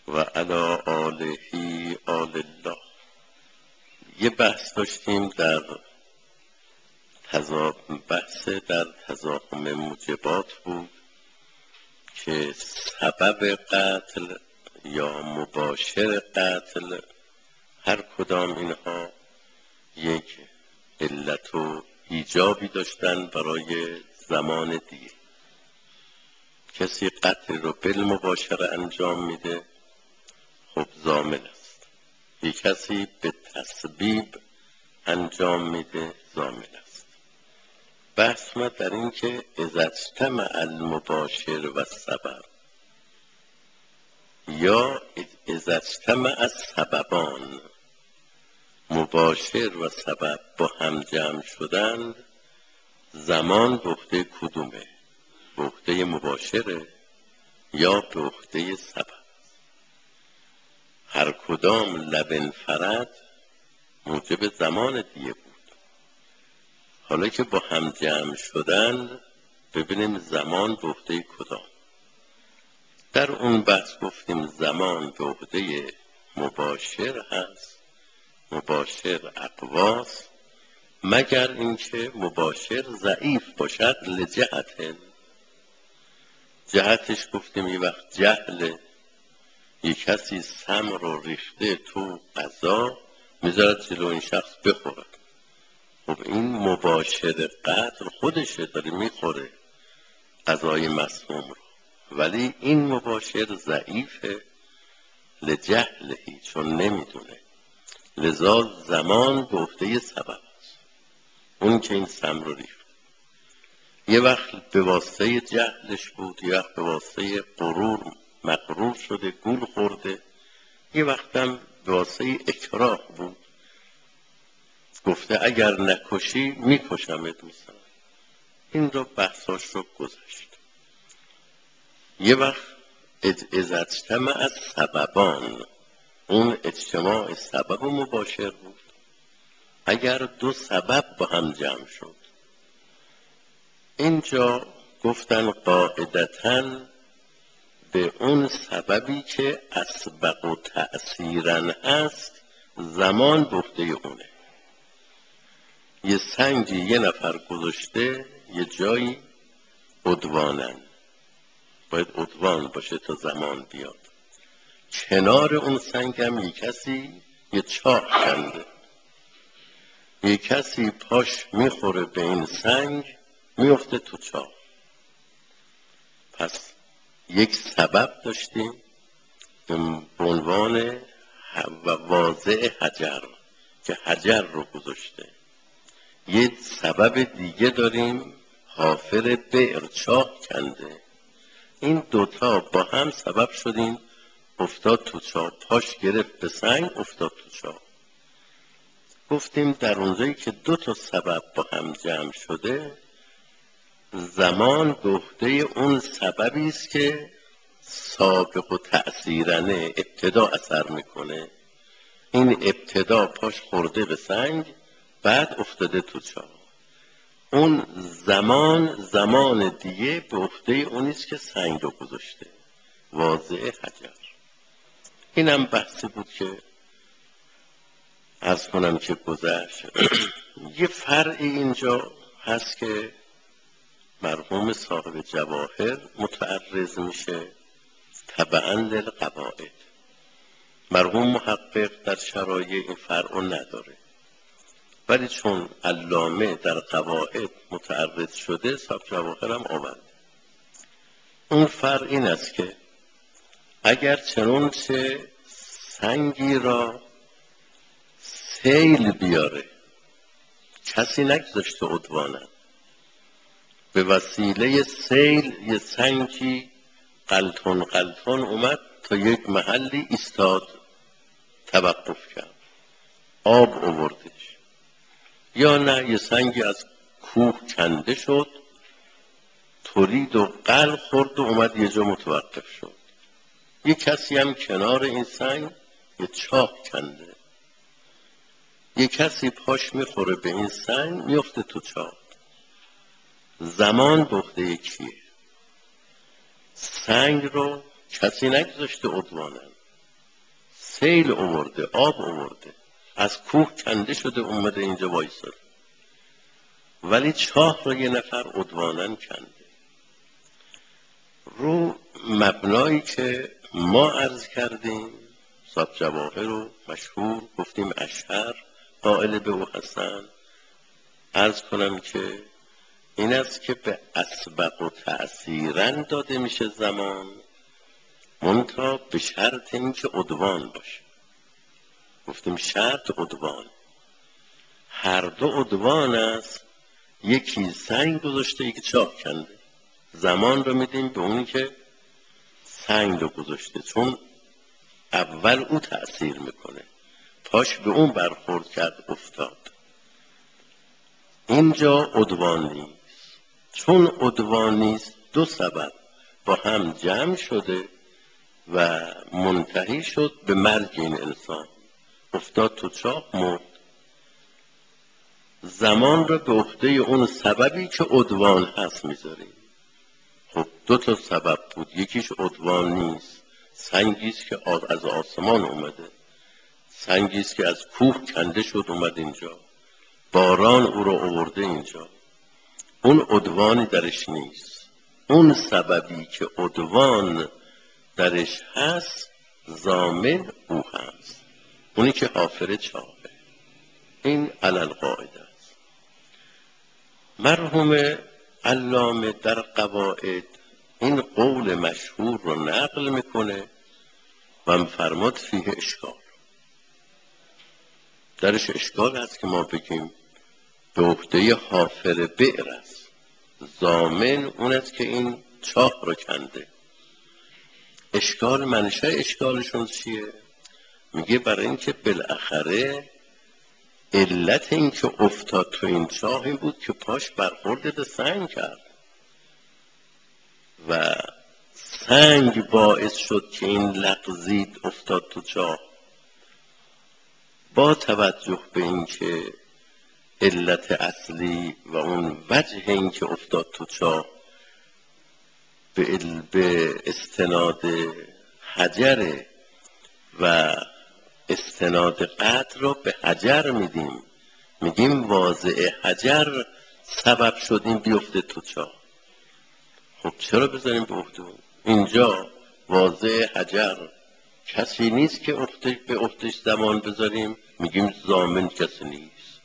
و علی آله آل الله. یه بحث داشتیم در بحث در تضاهم موجبات بود که سبب قتل یا مباشر قتل هر کدام اینها یک علت و ایجابی داشتن برای زمان دیر. کسی قتل رو بالمباشره انجام میده، خب ضامن است. یک کسی به تسبیب انجام میده، ضامن است. بحث ما در این که اذا اجتمع المباشر و السبب یا اذا اجتمع السببان، مباشر و سبب با هم جمع شدند، زمان به عهده کدومه؟ به عهده مباشره یا به عهده سبب؟ هر کدام لبنفرد موجب زمان دیگه بود. حالا که با هم جمع شدن، ببینیم زمان به عهده کدام. در اون بحث گفتیم زمان به عهده مباشر هست، مباشر اقواس، مگر اینکه مباشر ضعیف باشد جهتش گفتیم یه وقت جهل، یک کسی سم رو ریخته تو غذا میذارد جلو این شخص بخوره، خب این مباشر قتل خودشه داره میخوره غذای مسموم رو، ولی این مباشر ضعیفه لجهلهی، چون نمیدونه. لذا زمان به عهده سبب است. اون که این سم رو ریخت یه وقت به واسطه جهلش بود، یه وقت به واسطه غرور مغرور شده گول خورده، یه وقتم به واسطه اکراه بود، گفته اگر نکشی میکشمت مثلا. این رو بحثاش رو گذاشت. یه وقت اذا اجتمع السببان، اون اجتماع سبب و مباشر بود. اگر دو سبب با هم جمع شد، اینجا گفتن قاعدتاً به اون سببی که اسبق و تأثیرن هست زمان به عهده اونه. یه سنگی یه نفر گذاشته یه جایی عدوانن، باید عدوان باشه تا زمان بیاد. کنار اون سنگ هم یه کسی یه چاه کنده، یه کسی پاش میخوره به این سنگ میفته تو چاه. پس یک سبب داشتیم به عنوان واضع حجر که حجر رو گذاشته، یک سبب دیگه داریم حافر بئر چاه کنده. این دوتا با هم سبب شدیم افتاد تو چاه، پاش گرفت به سنگ افتاد تو چاه. گفتیم در اونجایی که دو تا سبب با هم جمع شده، زمان به عهده اون سببی است که سابق و تأثیرنه، ابتدا اثر میکنه. این ابتدا پاش خورده به سنگ، بعد افتاده تو چاه. اون زمان دیگه به عهده اونیست که سنگ رو گذاشته، واضع حجر. اینم بحثی بود که عرض کنم که گذشت. یه فرعی اینجا هست که مرحوم صاحب جواهر متعرض میشه تبعاً للقواعد. مرحوم محقق در شرایع این فرع نداره، ولی چون علامه در قواعد متعرض شده صاحب جواهر هم آورد. اون فرع این است که اگر چنانچه سنگی را سیل بیاره، کسی نگذاشته عدوانن، به وسیله سیل یه سنگی قلتون اومد تا یک محلی ایستاد، توقف کرد، آب آوردش. یا نه یه سنگی از کوه کنده شد، ترید و قل خورد و اومد یه جا متوقف شد. یه کسی هم کنار این سنگ یه چاه کنده، یه کسی پاش میخوره به این سنگ میفته تو چاه. زمان به عهده کیه؟ سنگ رو کسی نگذاشته عدوانن، سیل آورده، آب آورده، از کوه کنده شده اومده اینجا وایساده، ولی چاه رو یه نفر عدواناً کنده. رو مبنایی که ما عرض کردیم، صاحب جواهر رو مشهور گفتیم اشهر قائل به او هستن، عرض کنم که این است که به اسبق و تأثیرن داده میشه زمان، منتها به شرط این که عدوان باشه. گفتیم شرط عدوان، هر دو عدوان است، یکی سنگ گذاشته یکی چاه کنده، زمان رو میدیم به اونی که سنگ رو گذاشته، چون اول او تأثیر میکنه، پاش به اون برخورد کرد افتاد. اینجا عدوان نیست، چون عدوان نیست دو سبب با هم جمع شده و منتهی شد به مرگ این انسان، افتاد تو چاه مرد. زمان را به عهده اون سببی که عدوان هست میذاریم. خب دو تا سبب بود، یکیش عدوان نیست، سنگیست که از آسمان اومده، سنگیست که از کوه کنده شد اومد اینجا، باران او رو آورده اینجا، اون عدوانی درش نیست. اون سببی که عدوان درش هست ضامن او هست، اونی که حافر چاهه. این علل قاعده است. مرحوم علامه در قواعد این قول مشهور رو نقل میکنه و فرماد فیه اشکال، درش اشکال هست که ما بگیم به عهده حافر بئر است، ضامن اون است که این چاه رو کنده. اشکال، منشأ اشکالشون چیه؟ میگه برای اینکه بالاخره علت این که افتاد تو این چاه این بود که پاش برخورد به سنگ کرد و سنگ باعث شد که این لغزید افتاد تو چاه. با توجه به این که علت اصلی و اون وجه این که افتاد تو چاه به استناد حجر و استناد قطع رو به حجر میدیم، میگیم واضع حجر سبب شد این بیفته تو چاه. خب چرا بذاریم به عهده؟ اینجا واضع حجر کسی نیست که به عهدهش زمان بذاریم، میگیم ضامن کسی نیست.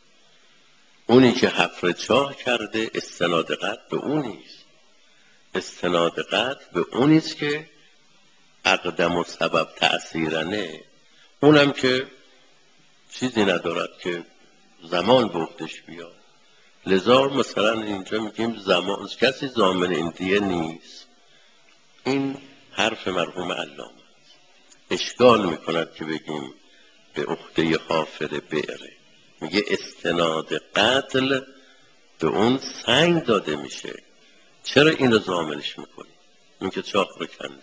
اونی که حفر چاه کرده استناد قطع به اون نیست، استناد قطع به اونیست که اقدم و سبب تأثیرنه، اونم که چیزی ندارد که زمان به عهدهش بیاد. لذا مثلا اینجا میگیم زمان کسی ضامن این دیه نیست. این حرف مرحوم علامه اشکال میکند که بگیم به عهده حافر بئره، میگه استناد قتل به اون سنگ داده میشه، چرا اینو ضامنش میکنی؟ این که چاه رو کنده.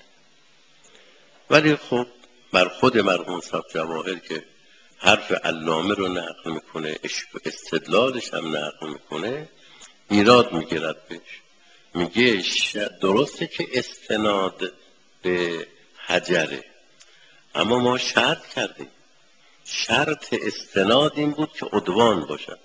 ولی خب بر خود مرحوم صاحب جواهر که حرف علامه رو نقل میکنه، استدلالش هم نقل میکنه، ایراد میگیرد بهش. میگه درسته که استناد به حجره، اما ما شرط کردیم، شرط استناد این بود که عدوان باشد،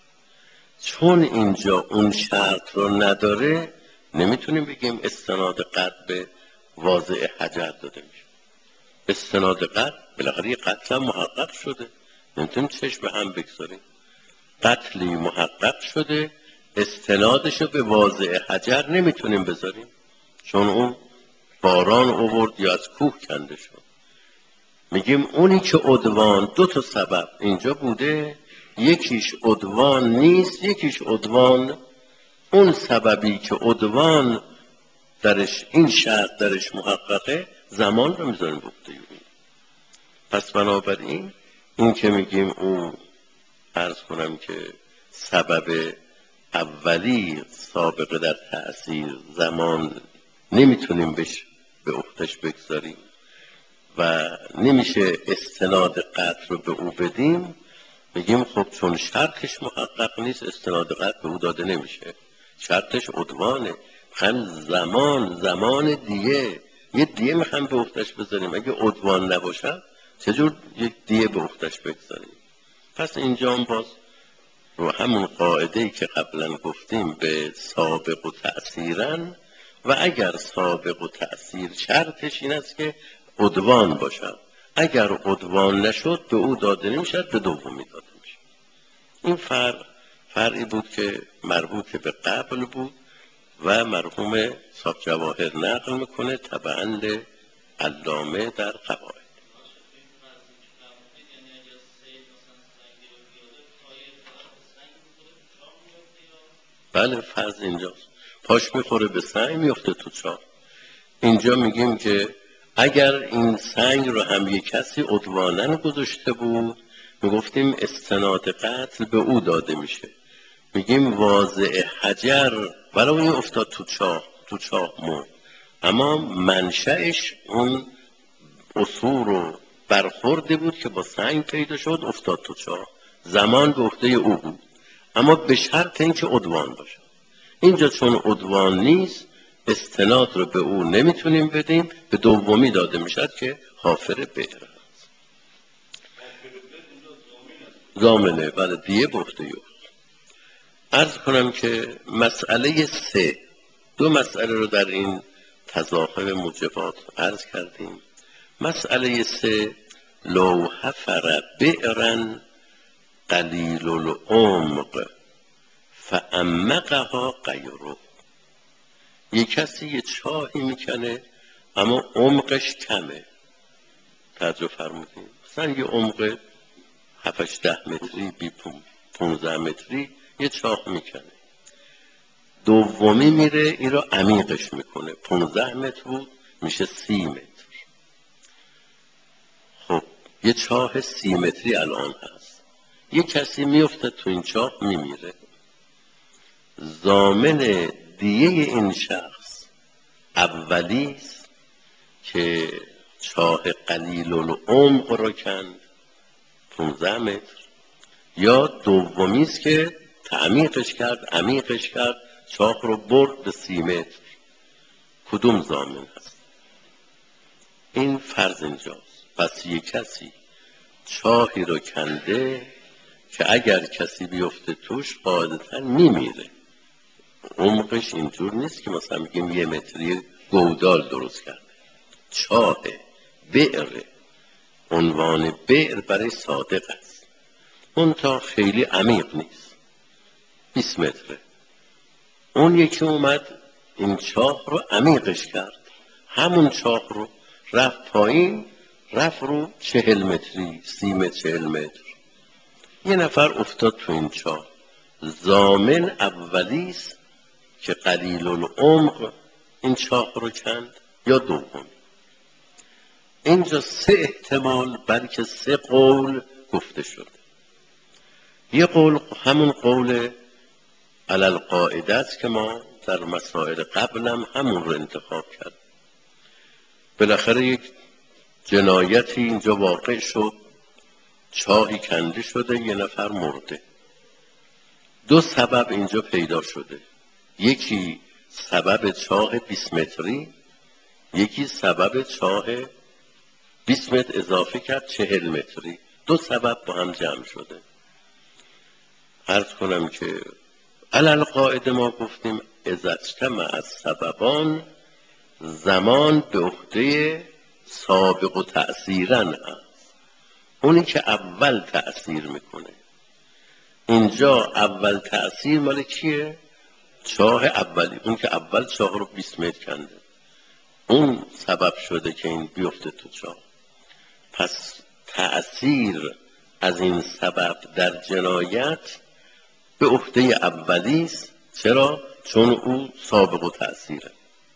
چون اینجا اون شرط رو نداره نمیتونیم بگیم استناد قطع به واضع حجر داده میشه. استناد قتل بالاخره یه قتل هم محقق شده، نمیتونیم چشم هم بگذاریم. قتلی محقق شده، استنادشو به واضع حجر نمیتونیم بذاریم، چون اون باران آورد یا از کوه کنده شد. میگیم اونی که عدوان، دو تا سبب اینجا بوده، یکیش عدوان نیست، یکیش عدوان. اون سببی که عدوان درش، این شرط درش محققه، زمان رو میذاریم بوده. پس بنابراین این که میگیم او عرض کنم که سبب اولی سابقه در تأثیر زمان نمیتونیم به عهدهش بگذاریم و نمیشه استناد قطع رو به او بدیم، میگیم خب چون شرطش محقق نیست استناد قطع به او داده نمیشه، شرطش عدوانه، هم زمان دیه، یه دیه میخوایم به عهدهش بذاریم، اگه عدوان نباشد چجور یک دیه به عهده‌اش بگذاریم؟ پس اینجا هم باز رو همون قاعده‌ای که قبلا گفتیم به سابق و تأثیرن، و اگر سابق و تأثیر شرطش این است که عدوان باشد، اگر عدوان نشد به او داده نمیشد، به دومی داده میشد. این فرعی بود که مربوط به قبل بود و مرحوم صاحب جواهر نقل میکنه تبعاً علامه در قواعد. بله فرض اینجاست، پاش میخوره به سنگ میفته تو چاه. اینجا میگیم که اگر این سنگ رو هم یک کسی عدوانن گذاشته بود، میگفتیم استناد قتل به او داده میشه. میگیم واضع حجر برای این افتاد تو چاه مرد، اما منشأش اون اصول و برخورده بود که با سنگ پیدا شد افتاد تو چاه، زمان به عهده او بود، اما به شرط اینکه عدوان باشه. اینجا چون عدوان نیست، استناد رو به او نمیتونیم بدیم، به دومی داده میشد که حافر بئر ضامنه. بله دیه بفته یو. عرض کنم که مسئله 3، 2 مسئله رو در این تضاخم موجبات عرض کردیم. مسئله 3، لو حفر بئرا قلیل العمق فعمقها غیره. یک کسی یه چاهی میکنه اما عمقش کمه، توجه فرمودین، مثلا یه عمق 7-10 متری بی 15 متری یه چاه میکنه، دومی میره این رو عمیقش میکنه، 15 متر بود میشه 30 متر. خب یه چاه 30 متری الان هست، یه کسی میفته تو این چاه میمیره، ضامن دیه این شخص اولیست که چاه قلیل العمق رو کند 15 متر، یا دومیست که تعمیقش کرد، عمیقش کرد، چاه رو برد به 30 متر، کدوم ضامن هست؟ این فرض اینجاست. پس یک کسی چاهی رو کنده که اگر کسی بیفته توش قاعدتا میمیره، عمقش اینجور نیست که مثلا میگیم 1 متری گودال درست کرده، چاه بئر، عنوان بئر برای صادق است، اون تا خیلی عمیق نیست، 20 متره. اون یکی اومد این چاه رو عمیقش کرد، همون چاه رو رفت پایین، رفت رو 40 متری، 30 متر، 40 متر، یه نفر افتاد تو این چاه، ضامن اولیست که قلیل العمق این چاه رو کند، یا دوم؟ اینجا 3 احتمال بلکه 3 قول گفته شده. یه قول همون قول علل قاعده است که ما در مسائل قبلم همون رو انتخاب کرد. بالاخره یک جنایتی اینجا واقع شد، چاهی کنده شده، یه نفر مرده، 2 سبب اینجا پیدا شده، یکی سبب چاه 20 متری، یکی سبب چاه 20 متر اضافه کرد 40 متری، 2 سبب با هم جمع شده. عرض کنم که علل قاعده ما گفتیم اذا اجتمع السببان زمان به عهده سابق و تأثیرن هست، اونی که اول تأثیر میکنه. اینجا اول تأثیر مال کیه؟ چاه اولی، اون که اول چاه رو 20 متر کنده، اون سبب شده که این بیفته تو چاه. پس تأثیر از این سبب در جنایت به عهده اولیست. چرا؟ چون او سابق و تأثیره.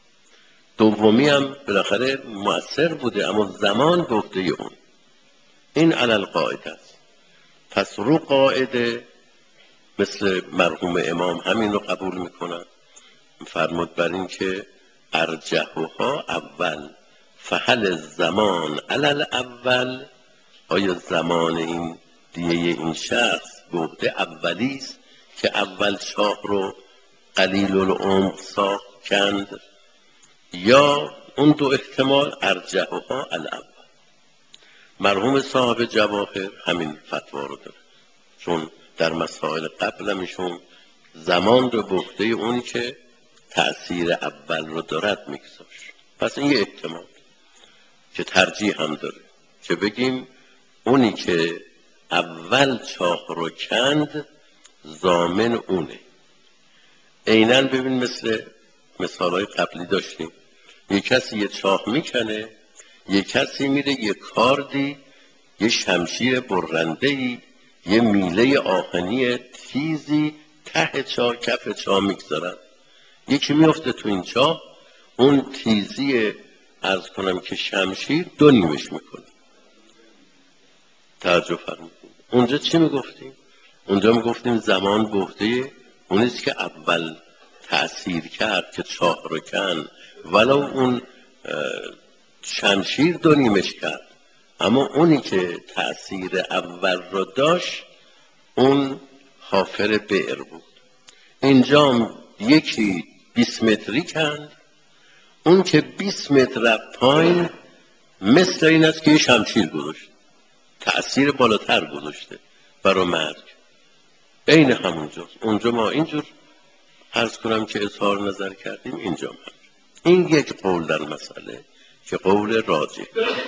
دومی هم بالاخره مؤثر بوده اما زمان به عهده اون. این علل قاعده است. پس رو قاعده مثل مرحوم امام همین رو قبول میکنن، فرمود بر این که ارجحها اول، فهل زمان علل اول، آیا زمان این دیه این شخص به عهده اولیست که اول چاه رو قلیل العمق ساخت کند، یا اون 2 احتمال ارجحها الاول. مرحوم صاحب جواهر همین فتوا رو داره، چون در مسائل قبل ایشون زمان رو به عهده اونی که تأثیر اول رو دارد میگذاشت. پس این یه احتمال که ترجیح هم داره که بگیم اونی که اول چاه رو کند ضامن اونه. عیناً ببین مثل مثالهای قبلی داشتیم، یه کسی یه چاه میکنه، یه کسی میره یه کاردی، یه شمشیر برنده‌ای، یه میله آهنی تیزی ته چاه کف چاه میگذارن، یکی میفته تو این چاه، اون تیزی عرض کنم که شمشیر دو نیمش میکنه. توجه فرمودید اونجا چی میگفتیم؟ اونجا میگفتیم زمان به عهده اونیست که اول تأثیر کرد که چاه رو کن، ولو اون شمشیر دو نیمش کرد، اما اونی که تأثیر اول رو داشت اون حافر بئر بود. اینجا یکی 20 متری کند، اون که 20 متر رفت پایین مثل این است که یه شمشیر گذاشت، تأثیر بالاتر گذاشته برای مرگ. عین همونجاست. اونجا ما اینجور عرض کنم که اظهار نظر کردیم، اینجا هم این یک قول در مسئله که قول راجح.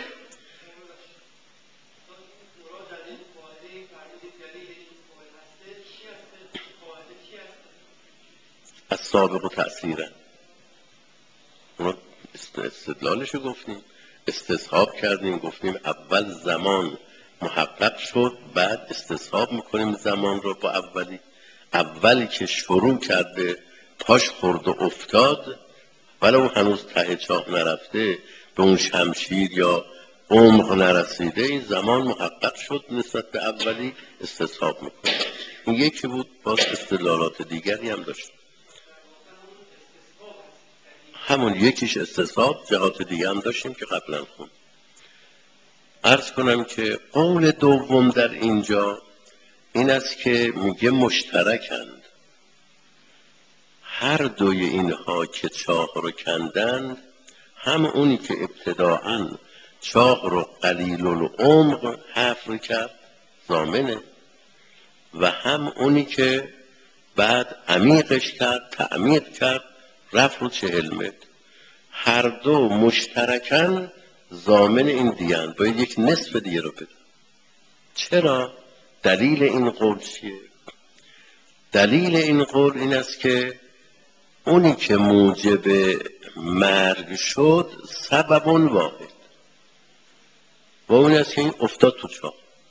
از سابق و تأثیرن اونا استدلالشو گفتیم، استصحاب کردیم، گفتیم اول زمان محقق شد، بعد استصحاب میکنیم زمان رو با اولی که شروع کرده پاش خورد و افتاد، ولو هنوز ته چاه نرفته، به اون شمشیر یا عمق نرسیده، این زمان محقق شد، نسبت به اولی استصحاب میکنیم. این یکی بود. باز استدلالات دیگری هم داشت، همون یکیش استصحاب، جهات دیگه هم داشتیم که قبلا خون. عرض کنم که قول دوم در اینجا این است که میگه مشترکند، هر دوی اینها که چاه رو کندند، هم اونی که ابتداعاً چاه رو قلیل العمق حفر کرد ضامنه، و هم اونی که بعد عمیقش کرد، تعمیق کرد، رفت رو 40 متر، هر دو مشترکاً ضامن این دیگرند، باید یک نصف دیگه رو بده. چرا؟ دلیل این قول چیه؟ دلیل این قول این است که اونی که موجب مرگ شد سبب واحد، و اون است که این افتاد تو چاه.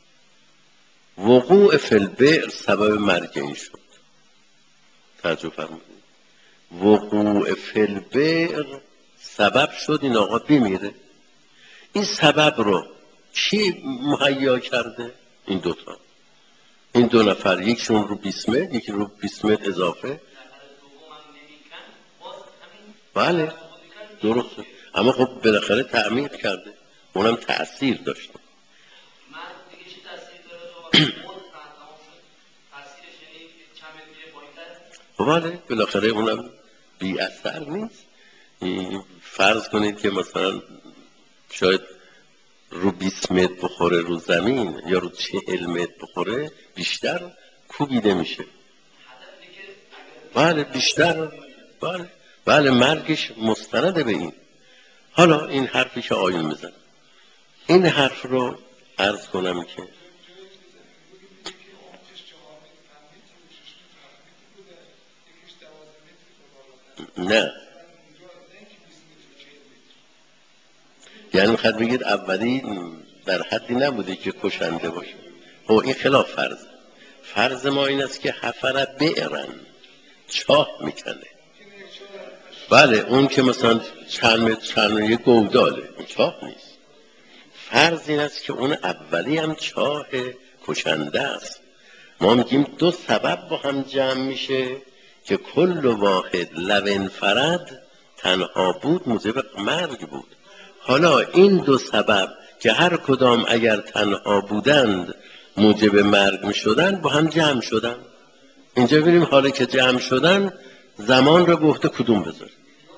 وقوع فی البئر سبب مرگ این شد. توجه فرمودید؟ وقوع فی البئر سبب شد این آقا بمیره. این سبب رو کی مهیا کرده؟ این دوتا، این دو نفر، یکشون رو 20 متر، یکی رو 20 متر اضافه. بله درسته، اما خب بالاخره تعمیر کرده، اونم تأثیر داشته. بله بالاخره اونم بی اثر نیست. فرض کنید که مثلا شاید رو 20 متر بخوره رو زمین، یا رو 40 متر بخوره، بیشتر کوبیده میشه. بله بیشتر، بله بله مرگش مستنده به این. حالا این حرفی که آیون میزن، این حرف رو عرض کنم که نه، یعنی میخواد بگید اولی در حدی نبوده که کشنده باشه. خب این خلاف فرض. فرض ما این است که حفر بئرن، چاه میکنه. بله اون که مثلا چند متر یه گوداله، این چاه نیست. فرض این است که اون اولی هم چاه کشنده است. ما میگیم دو سبب با هم جمع میشه که کل واحد لو انفرد، تنها بود موجب مرگ بود. حالا این دو سبب که هر کدام اگر تنها بودند موجب مرگ میشدن، با هم جمع شدن. اینجا ببینیم حالا که جمع شدن زمان رو به عهده کدوم بذاره.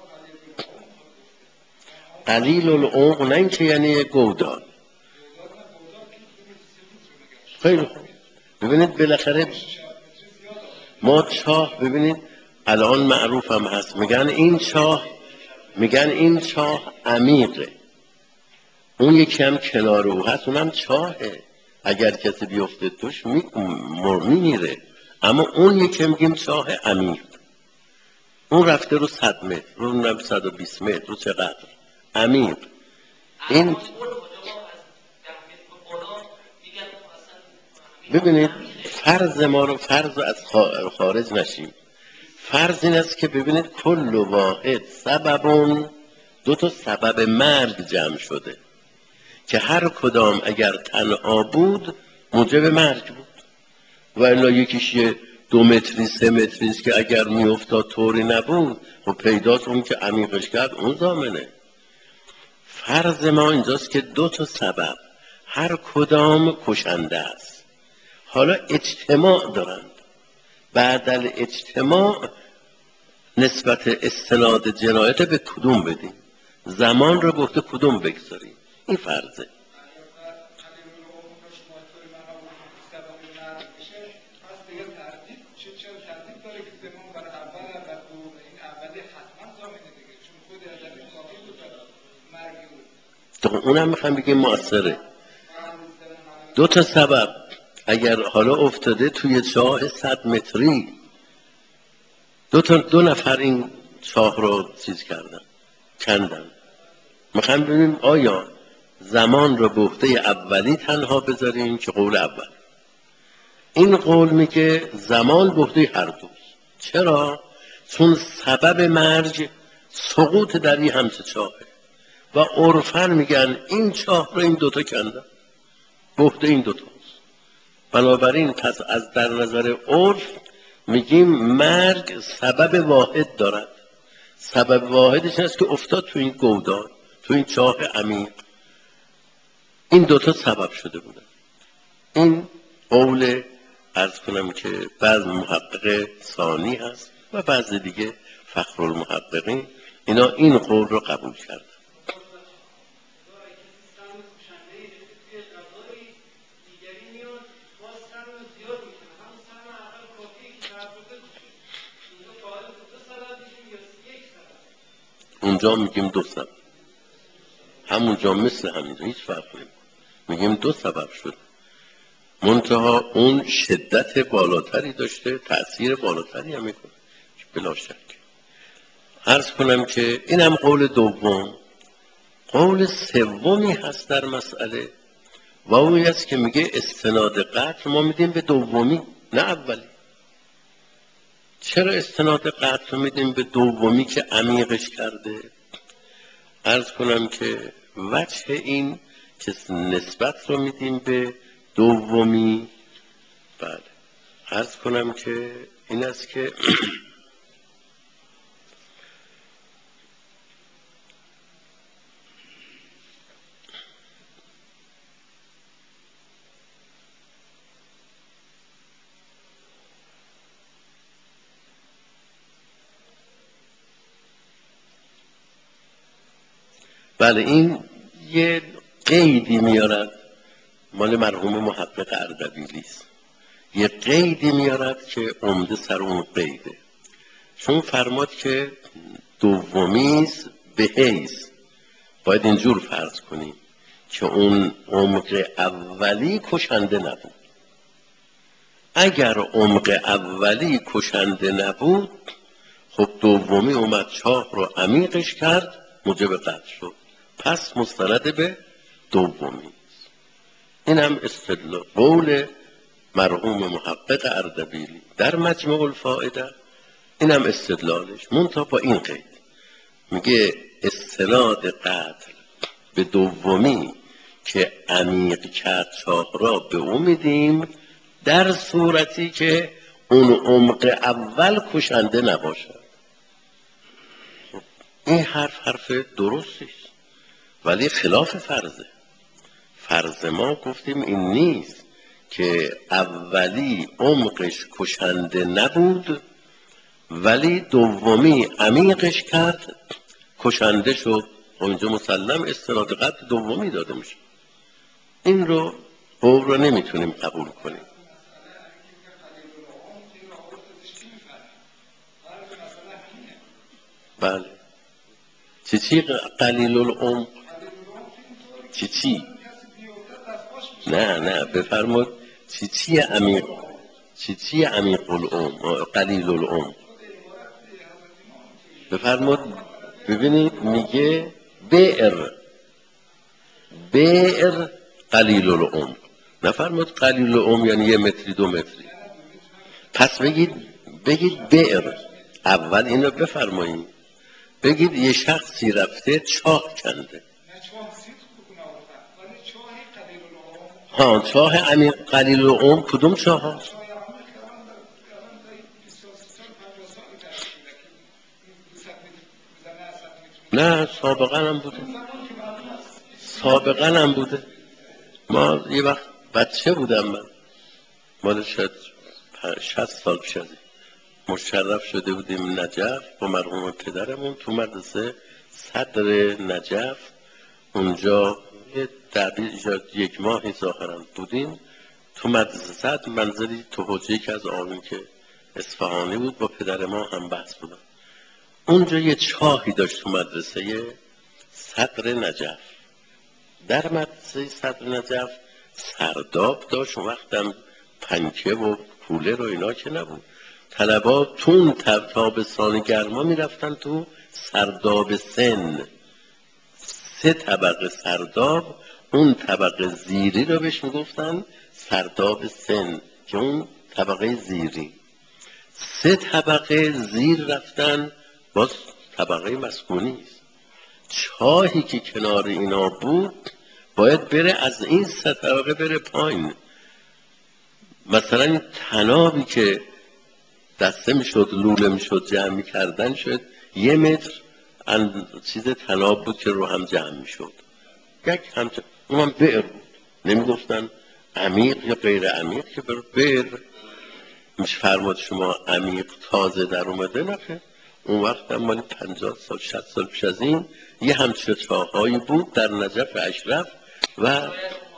قلیل العمق نه اینکه یعنی گودال، خیلی خوب. ببینید بالاخره ما چاه، ببینید الان معروف هم هست، میگن این چاه عمیقه، اون یکی هم کنار او هست، اونم چاهه، اگر کسی بیفته توش میمیره. اما اون یکی میگیم چاه عمیق، اون رفته رو 100 متر، رو 120 متر، رو چقدر عمیق. این ببینید فرض ما رو فرض از خارج نشیم. فرض این است که ببینید کل واحد سببون، دو تا سبب مرگ جمع شده که هر کدام اگر تنها بود موجب مرگ بود، و الا یکیش 2 متری 3 متری است که اگر میافتاد طوری نبود، خب پیداست اون که عمیقش کرد اون ضامنه. فرض ما اینجاست که 2 تا سبب هر کدام کشنده است، حالا اجتماع دارند، بعد اجتماع نسبت استناد جنایت به کدوم بدیم، زمان رو گفته کدوم بگذاریم، این فرضه. تو اونم میخوام بگیم مؤثره. 2 تا سبب اگر حالا افتاده توی چاه 100 متری، دو نفر این چاه رو چیز کردن، کندن، میخوام ببینیم آیا زمان رو به عهده اولی تنها بذاریم که قول اول. این قول میگه زمان به عهده هر دوست. چرا؟ چون سبب مرگ سقوط در این همچه چاهه و عرفاً میگن این چاه رو این دوتا کندن، به عهده این دوتاست. بنابراین پس از در نظر عرف میگیم مرگ سبب واحد دارد، سبب واحدش است که افتاد تو این گودال، تو این چاه عمیق، این دوتا سبب شده بودن. این قول عرض کنم که بعض محقق ثانی هست و بعض دیگه فخرالمحققین اینا این قول رو قبول کردن. اونجا میگیم 2 سبب، همونجا مثل همینجا هیچ فرق نمیکنه، میگیم 2 سبب شد، منتها اون شدت بالاتری داشته، تأثیر بالاتری هم میکنه بلا شک. عرض کنم که اینم قول دوم. قول سومی هست در مسئله و اون است که میگه استناد قتل ما میدیم به دومی نه اولی. چرا استناد قتل میدیم به دومی که عمیقش کرده؟ عرض کنم که وجه این که نسبت رو میدیم به دومی، بله، عرض کنم که این است که بله این یه قیدی میارد، مال مرحوم محقق اردبیلی است، یه قیدی میارد که عمده سر اون قیده، چون فرماد که دومیست به حیث، باید اینجور فرض کنیم که اون عمق اولی کشنده نبود. اگر عمق اولی کشنده نبود، خب دومی اومد چاه رو عمیقش کرد، موجب قتل شد، پس مستند به دومی. این هم استدلال قول مرحوم محقق اردبیلی در مجموع الفائده، این هم استدلالش، منتها با این قید میگه استناد قتل به دومی که عمیق کرد چاه را به او میدیم در صورتی که اون عمق اول کشنده نباشد. این حرف درستی است ولی خلاف فرضه. فرض ما گفتیم این نیست که اولی عمقش کشنده نبود ولی دومی عمیقش کرد کشنده شد، اونجا مسلم استناد قتل دومی داده میشه. این رو قول رو نمیتونیم قبول کنیم. بله. چی قلیل العمر؟ چی؟ نه بفرمود چی عمیق؟ چی عمیق العمر قلیل العمر؟ بفرمود. ببینید میگه بئر قلیل العمر، نفرمود قلیل العمر یعنی 1 متری 2 متری. پس بگید بئر. اول اینو بفرمایید، بگید یه شخصی رفته چاه کنده. چاه عمیق قلیل العمر کدوم چاه ها؟ نه سابقا هم بوده. ما یه وقت بچه بودم من، مال شاید 60 سال پیش از این، مشرف شده بودیم نجف با مرحوم پدرمون تو مدرسه صدر نجف. اونجا یه دبیر 1 ماهی ظاهرا بودیم تو مدرسه صدر، منزلی تو حجره که از آقایون که اصفهانی بود، با پدر ما هم بحث بودم. اونجا یه چاهی داشت تو مدرسه صدر نجف. در مدرسه صدر نجف سرداب داشت، اون وقتم پنکه و کولر و اینا که نبود. طلبا تو اون تابستان گرما میرفتن تو سرداب سن، 3 طبقه سرداب، اون طبقه زیری رو بهش میگفتن سرداب سن که اون طبقه زیری. 3 طبقه زیر رفتن باز طبقه مسکونی است. چاهی که کنار اینا بود باید بره از این 3 طبقه بره پایین. مثلا این طنابی که دسته میشد لوله میشد جمع میکردن شد 1 متر چیز طناب بود که رو هم جمع میشد. یک همچه اونم بئر بود، نمیگفتن عمیق یا غیر عمیق که بئر. میشه فرمود شما عمیق تازه در اومده نخه. اون وقت هم مالی 50 سال 60 سال پیش از این یه همچه چاهایی بود در نجف اشرف و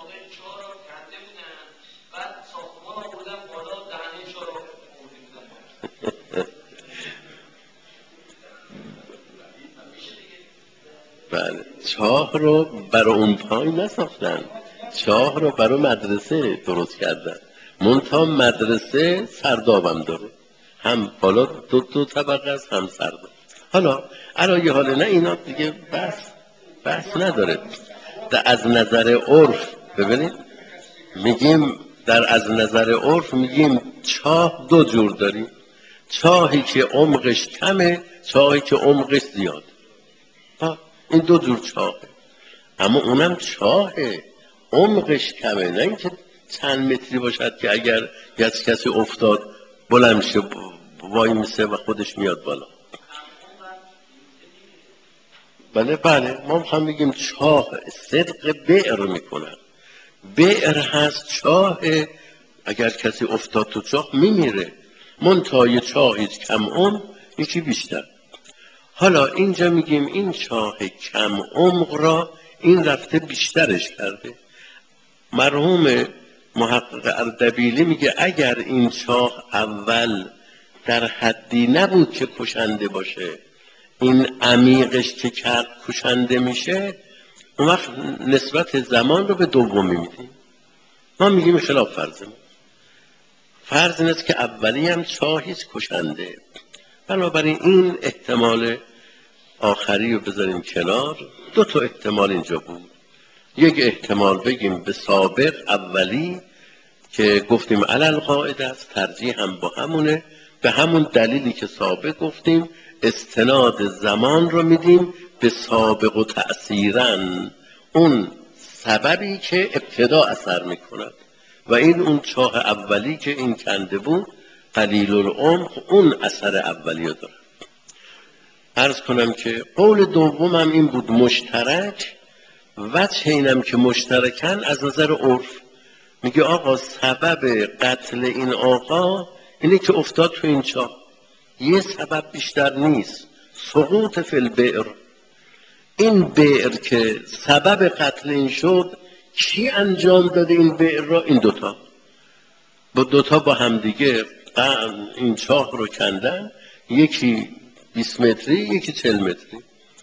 بله. چاه رو برای اون پایین نساختن، چاه رو برای مدرسه درست کردن. منتها مدرسه سردابم داره، هم بالا 2 طبقه است هم سرداب. حالا علایه حال نه اینا دیگه بحث نداره. از نظر عرف ببینید میگیم از نظر عرف میگیم چاه 2 جور داریم، چاهی که عمقش کمه، چاهی که عمقش زیاد. این 2 جور چاهه، اما اونم چاهه عمقش کمه، نه اینکه چند متری باشد که اگر کسی افتاد بلند شه وای میسه و خودش میاد بالا. بله ما هم میگیم چاه صدق بئر میکنن. بئر هست چاه، اگر کسی افتاد تو چاه میمیره. منتها یه چاهی کم عمق یکی بیشتر. حالا اینجا میگیم این چاه کم عمق را این رفته بیشترش کرده. مرحوم محقق اردبیلی میگه اگر این چاه اول در حدی نبود که کشنده باشه، این عمیقش که کشنده میشه، اون وقت نسبت زمان رو به دومی میدیم. ما میگیم خلاف فرض این است که اولی هم چاهیست کشنده. بنابراین این احتمال آخری رو بذاریم کنار. 2 تا احتمال اینجا بود. یک احتمال بگیم به سابق اولی که گفتیم علل قاعده است، ترجیح هم با همونه، به همون دلیلی که سابق گفتیم استناد زمان رو میدیم به سابق و تأثیرن، اون سببی که ابتدا اثر میکند و این اون چاه اولی که این کنده بود قلیل العمر اون اثر اولی رو داره. عرض کنم که قول دومم این بود مشترک، وجه اینم که مشترکن از نظر عرف. میگه آقا سبب قتل این آقا اینه که افتاد تو این چاه، یه سبب بیشتر نیست، سقوط فی البئر. این بئر که سبب قتل این شد کی انجام داده این بئر را؟ این دوتا با همدیگه این چاه رو کندن، یکی 20 متری یکی 40 متری،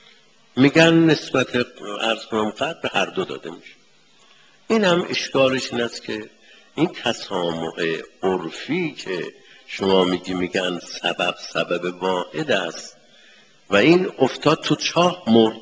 میگن نسبت عرض کنم قدر به هر دو داده میشه. این هم اشکالش این است که این تسامح عرفی که شما میگن سبب واحد است و این افتاد تو چاه مرد،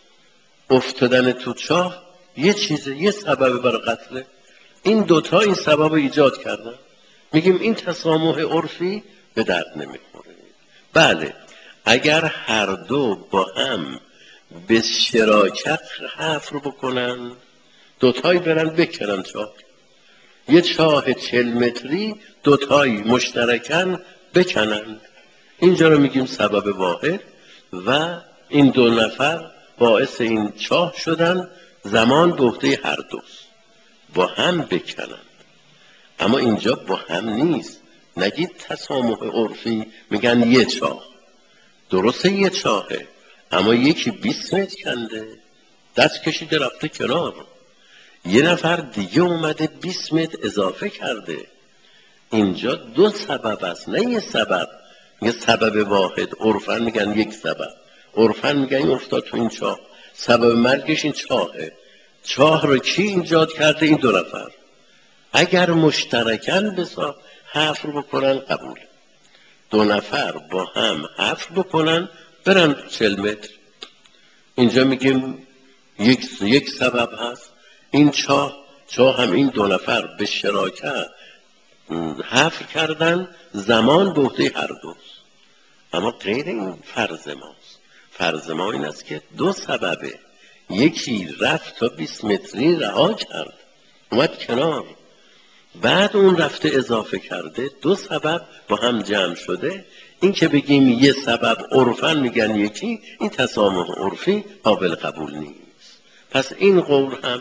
افتادن تو چاه یه سبب برای قتله، این دوتا این سبب رو ایجاد کردن، میگیم این تسامح عرفی به درد نمیخوره. بله اگر هر دو با هم به شراکت حفر بکنن، دوتایی برن بکنن چاه، یه چاه 40 متری دوتایی مشترکن بکنن، اینجا رو میگیم سبب واحد و این دو نفر باعث این چاه شدن، زمان به عهده هر دوست با هم بکنن. اما اینجا با هم نیست، نگید تسامح عرفی، میگن یه چاه، درسته یه چاهه اما یکی 20 متر کنده دست کشیده رفته کنار، یه نفر دیگه اومده 20 متر اضافه کرده. اینجا دو سبب است نه یه سبب، یه سبب واحد. عرفاً میگن یک سبب، عرفاً میگن این افتاد تو این چاه، سبب مرگش این چاهه. چاه رو کی ایجاد کرده؟ این دو نفر. اگر مشترکاً بسا حفر بکنن قبول، دو نفر با هم حفر بکنن برن 40 متر، اینجا میگیم یک سبب هست. این چاه هم این دو نفر به شراکت حفر کردن، زمان به عهده هر دوست. اما غیر این فرض ماست. فرض ما این است که دو سببه، یکی رفت تا 20 متری رها کرد اومد کنار، بعد اون رفته اضافه کرده، دو سبب با هم جمع شده. این که بگیم یه سبب عرفاً میگن یکی، این تسامح عرفی قابل قبول نیست. پس این قول هم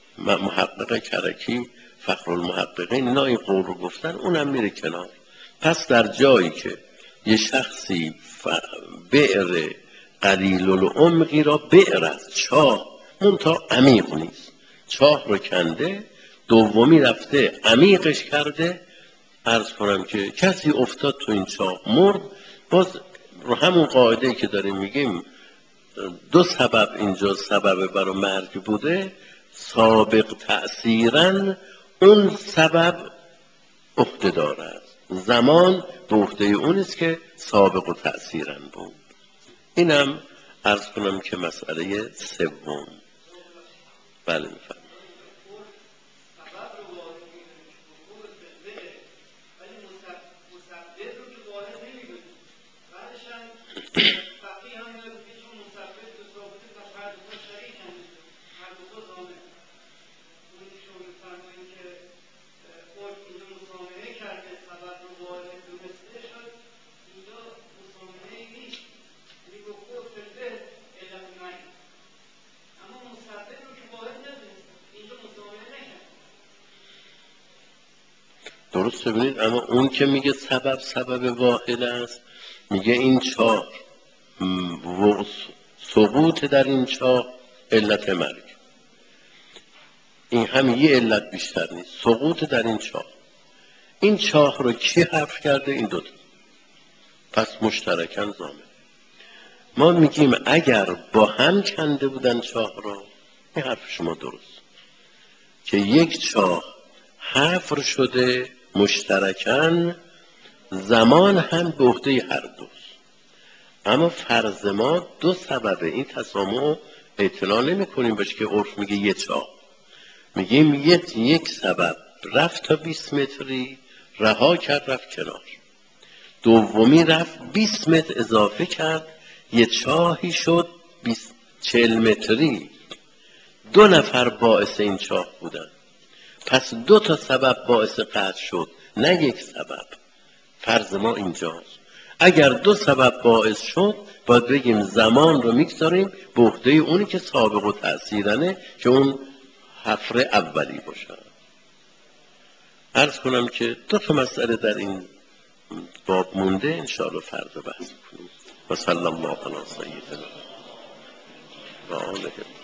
محقق کرکی فخرالمحققین اینا این قول رو گفتن، اونم میره کنار. پس در جایی که یه شخصی بئر قلیل العمقی را بئر است، چاه منتها عمیق نیست، چاه رو کنده، دومی رفته عمیقش کرده، عرض کنم که کسی افتاد تو این چاه مرد، باز رو همون قاعده که داریم میگیم دو سبب اینجا سبب برای مرگ بوده، سابق تأثیرن اون سبب عهده داره، زمان به عهده اون است که سابق و تأثیرن بود. اینم عرض کنم که مسئله سوم. بله میفهم. درست ببینید، اما اون که میگه سبب واحد است، میگه این چاه سقوط در این چاه علت مرگ، این هم یه علت بیشتر نیست، سقوط در این چاه. این چاه رو کی حفر کرده؟ این دوتا، پس مشترکاً ضامن. ما میگیم اگر با هم کنده بودن چاه را، این حرف شما درست که یک چاه حفر شده مشترکاً، زمان هم به عهده هر دوست. اما فرض ما دو سببه، این تسامح اطلاع نمی کنیم بهش که عرف میگه یه چاه، میگیم یک سبب رفت تا 20 متری رها کرد رفت کنار، دومی رفت 20 متر اضافه کرد یه چاهی شد 40 متری، دو نفر باعث این چاه بودن، پس دو تا سبب باعث قطع شد نه یک سبب. فرض ما اینجاست اگر دو سبب باعث شد باید بگیم زمان رو میگذاریم به عهده اونی که سابق و تأثیرنه که اون حفر اولی باشه. عرض کنم که دو تا مسئله در این باب مونده، انشاءالله فردا بحث کنیم. و صلی الله علی سیدنا و آله